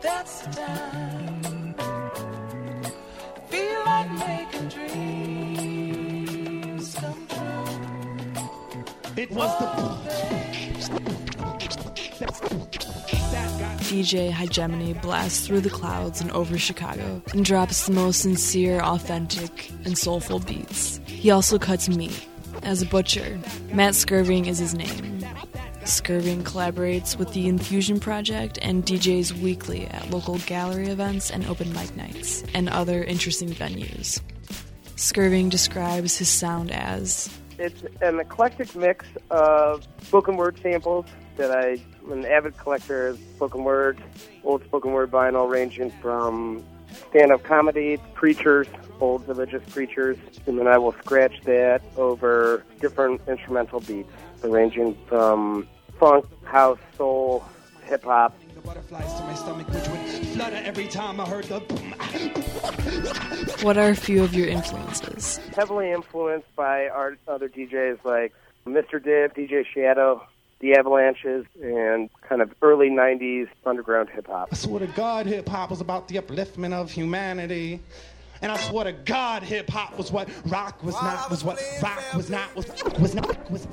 That's the time. Feel like making dreams come true. It was the DJ Hegemony blasts through the clouds and over Chicago and drops the most sincere, authentic, and soulful beats. He also cuts meat. As a butcher, Matt Skirving is his name. Skirving collaborates with the Infusion Project and DJs weekly at local gallery events and open mic nights, and other interesting venues. Skirving describes his sound as... It's an eclectic mix of spoken word samples that I'm an avid collector of spoken word, old spoken word vinyl ranging from stand-up comedy, preachers, old religious preachers, and then I will scratch that over different instrumental beats, ranging from funk, house, soul, hip-hop. The butterflies to my stomach, which would flutter every time I heard the boom. What are a few of your influences? Heavily influenced by other DJs like Mr. Dib, DJ Shadow, The Avalanches, and kind of early 90s underground hip-hop. I swear to God, hip-hop was about the upliftment of humanity. And I swear to God, hip-hop was what rock was not, was what rock was not, was not, was.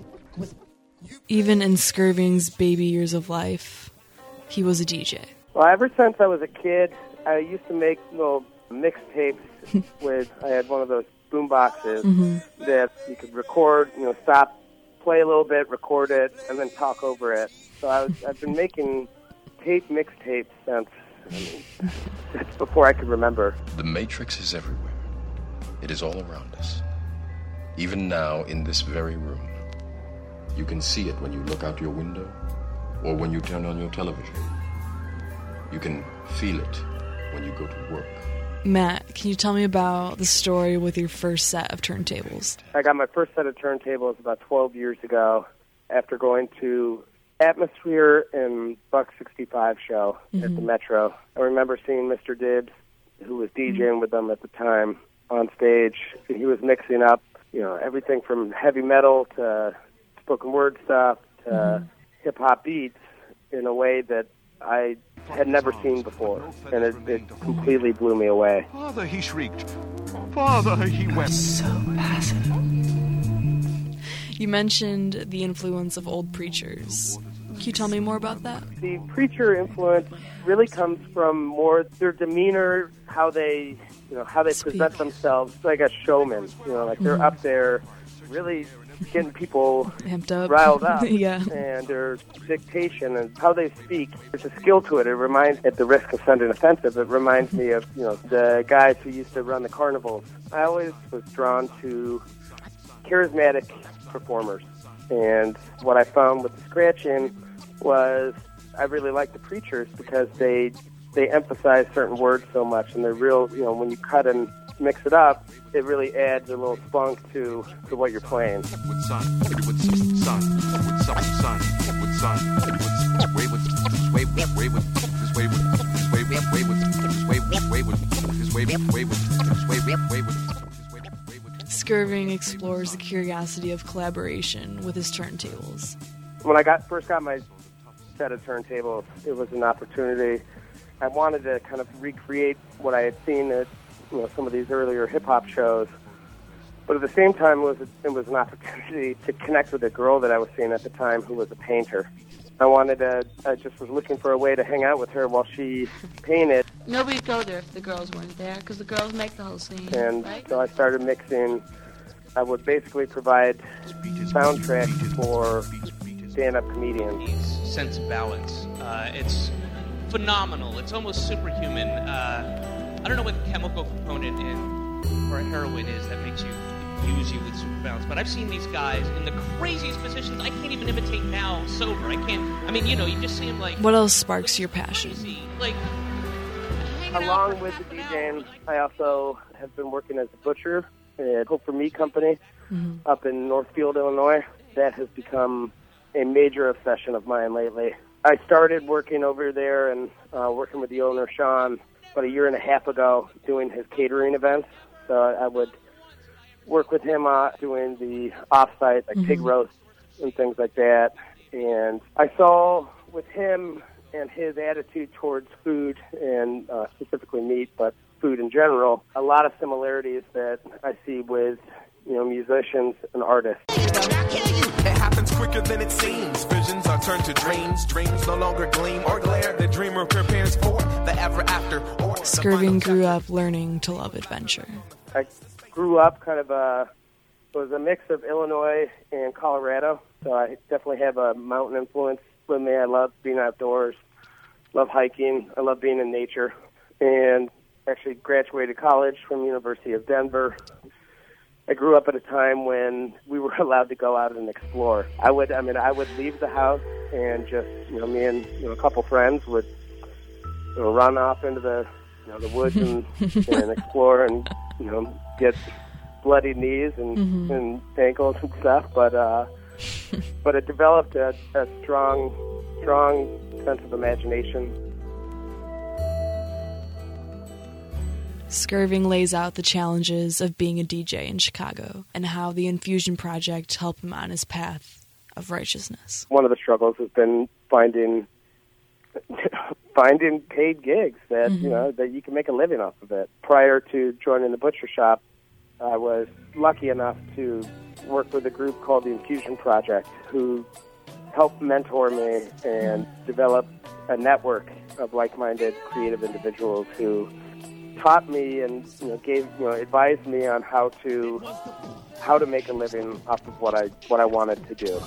Even in Skirving's baby years of life, he was a DJ. Well, ever since I was a kid, I used to make little mixtapes with, I had one of those boom boxes that you could record, stop, play a little bit, record it, and then talk over it. So I've been making mixtapes since before I could remember. The Matrix is everywhere. It is all around us. Even now, in this very room. You can see it when you look out your window or when you turn on your television. You can feel it when you go to work. Matt, can you tell me about the story with your first set of turntables? I got my first set of turntables about 12 years ago after going to Atmosphere and Buck 65 show at the Metro. I remember seeing Mr. Dibbs, who was DJing with them at the time, on stage. He was mixing up, everything from heavy metal to spoken word stuff to hip-hop beats in a way that I had never seen before, and it completely blew me away. Father, he shrieked. Father, he wept. So passive. You mentioned the influence of old preachers. Can you tell me more about that? The preacher influence really comes from more their demeanor, how they present themselves like a showman. Like they're up there really getting people amped up, riled up, yeah. And their dictation and how they speak. There's a skill to it. It reminds, at the risk of sounding offensive, it reminds me of the guys who used to run the carnivals. I always was drawn to charismatic performers, and what I found with the scratching was I really liked the preachers because they emphasize certain words so much, and they're real. When you cut and mix it up, it really adds a little spunk to what you're playing. With sun, with sun, with sun, with sun, with way with this way with way with this way with this way with way with this way with way with this way with way with this way with way with. Skirving explores the curiosity of collaboration with his turntables. When I first got my set of turntables, it was an opportunity. I wanted to kind of recreate what I had seen at some of these earlier hip-hop shows. But at the same time, it was an opportunity to connect with a girl that I was seeing at the time who was a painter. I just was looking for a way to hang out with her while she painted. Nobody'd go there if the girls weren't there, because the girls make the whole scene. And right? so I started mixing. I would basically provide soundtracks for stand-up comedians. Sense of balance. It's phenomenal. It's almost superhuman. I don't know what the chemical component or heroin is that makes you use you with super balance, but I've seen these guys in the craziest positions I can't even imitate now sober. You just see them like... What else sparks your passion? Along with the DJing, I also have been working as a butcher at Hope for Meat Company up in Northfield, Illinois. That has become a major obsession of mine lately. I started working over there and working with the owner, Sean, about a year and a half ago, doing his catering events. So I would work with him doing the off-site, like pig roasts and things like that. And I saw with him and his attitude towards food and specifically meat, but food in general, a lot of similarities that I see with, musicians and artists. It happens quicker than it seems. Visions are turned to dreams. Dreams no longer gleam or glare. The dreamer prepares for the ever after. Skirving grew up learning to love adventure. I grew up it was a mix of Illinois and Colorado, so I definitely have a mountain influence with me. I love being outdoors, love hiking, I love being in nature, and actually graduated college from University of Denver. I grew up at a time when we were allowed to go out and explore. I would leave the house and just, me and a couple friends would run off into the woods and explore and get bloody knees and ankles and stuff. But it developed a strong sense of imagination. Skirving lays out the challenges of being a DJ in Chicago and how the Infusion Project helped him on his path of righteousness. One of the struggles has been finding paid gigs that that you can make a living off of it. Prior to joining the butcher shop, I was lucky enough to work with a group called the Infusion Project, who helped mentor me and develop a network of like-minded creative individuals who taught me and advised me on how to make a living off of what I wanted to do.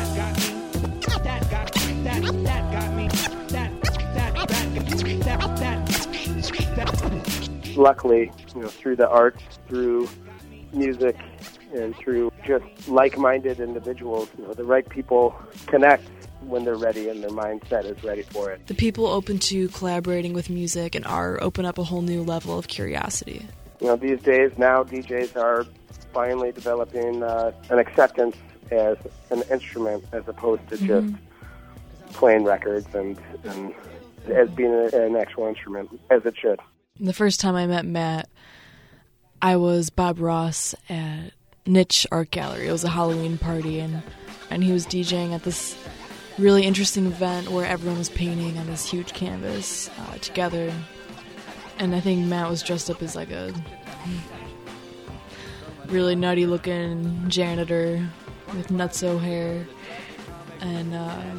Luckily, through the arts, through music, and through just like-minded individuals, the right people connect when they're ready and their mindset is ready for it. The people open to collaborating with music and art open up a whole new level of curiosity. These days now DJs are finally developing an acceptance as an instrument as opposed to just playing records and as being an actual instrument, as it should. The first time I met Matt, I was Bob Ross at Niche Art Gallery. It was a Halloween party, and he was DJing at this really interesting event where everyone was painting on this huge canvas together. And I think Matt was dressed up as like a really nutty looking janitor with nutso hair. And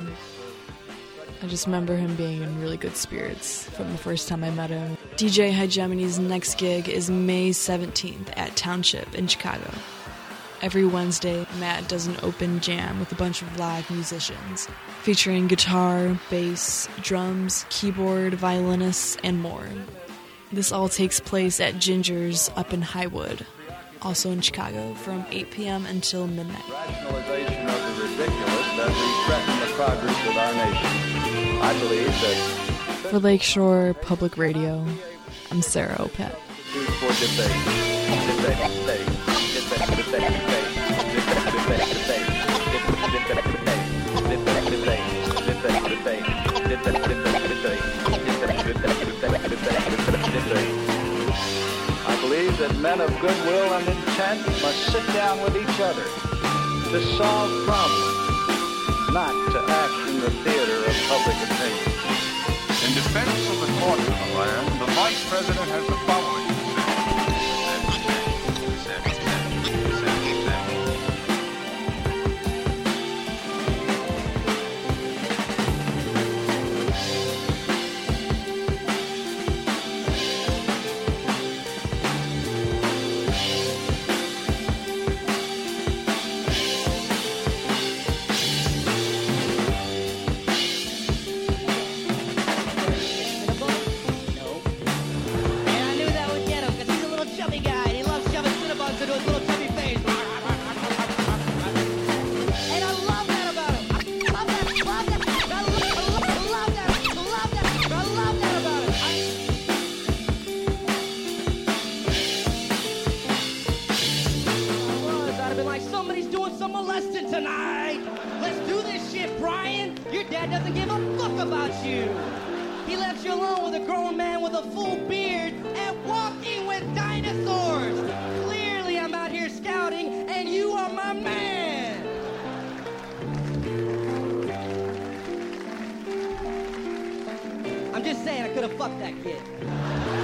I just remember him being in really good spirits from the first time I met him. DJ Hegemony's next gig is May 17th at Township in Chicago. Every Wednesday, Matt does an open jam with a bunch of live musicians, featuring guitar, bass, drums, keyboard, violinists, and more. This all takes place at Ginger's up in Highwood, also in Chicago, from 8 p.m. until midnight. Rationalization of the ridiculous that we threaten the progress of our nation. I believe that... For Lakeshore Public Radio, I'm Sarah Opet. For debate. I believe that men of goodwill and intent must sit down with each other to solve problems, not to act in the theater of public opinion. In defense of the court of the land, the Vice President has the following to say. I'm just saying I could have fucked that kid.